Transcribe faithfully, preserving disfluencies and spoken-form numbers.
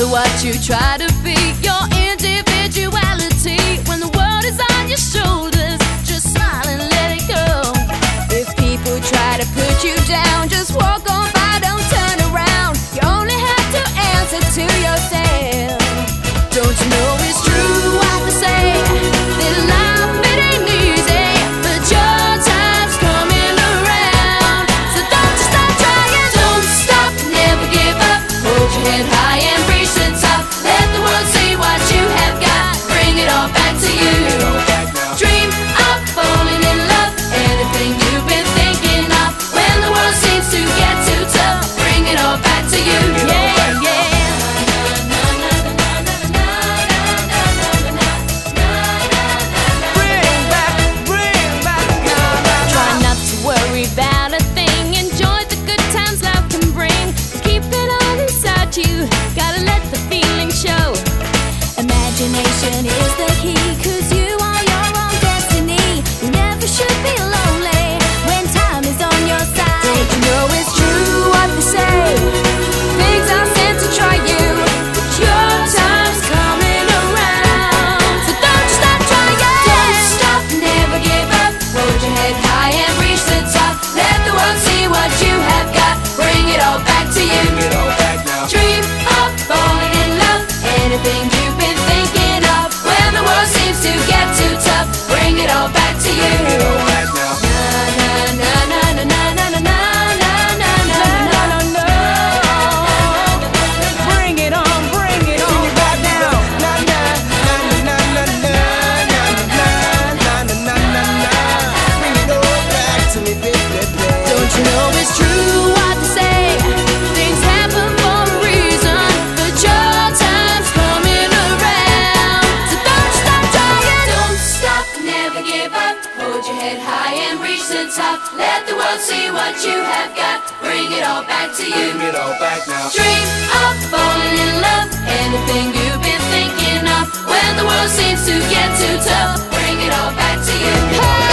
matter what you try to be, your individuality. When the world is on your shoulders, just smile and let it go. If people try to put you down, just walk on by, don't turn around. You only have to answer to yourself. Don't you know it's true what they say, that life it ain't easy, but your time's coming around. So don't you stop trying, don't stop, never give up. Hold your head high and reach the top. Let the world see what you have got. Bring it all back to you. Dream of falling in love, anything you've been thinking of. When the world seems to get too tough, bring it all back to you. Yeah, yeah. You gotta let the feeling show. Imagination is the key, cause you are your own destiny. You never should be lonely when time is on your side. Don't you know it's true what they say, things are sent to try you, but your time's coming around. So don't you stop trying, don't stop, never give up. Hold your head high and reach the top. Let the world see what you have got. Bring it all back to you. Dream of falling in love, anything you've been thinking of. When the world seems to get too tough, bring it all back to you. Na na na na na na na na na na na na. Bring it on, bring it on back now. Na na na na na na na na na na na. Bring it all back to me, baby. Don't you know it's true what they say? Things happen for a reason, but your time's coming around. So don't stop trying, don't stop, never give up. Hold your head high and reach the top. Let the world see what you have got. Bring it all back to you. Bring it all back now. Dream of falling in love, anything you've been thinking of. When the world seems to get too tough, bring it all back to you. Hey!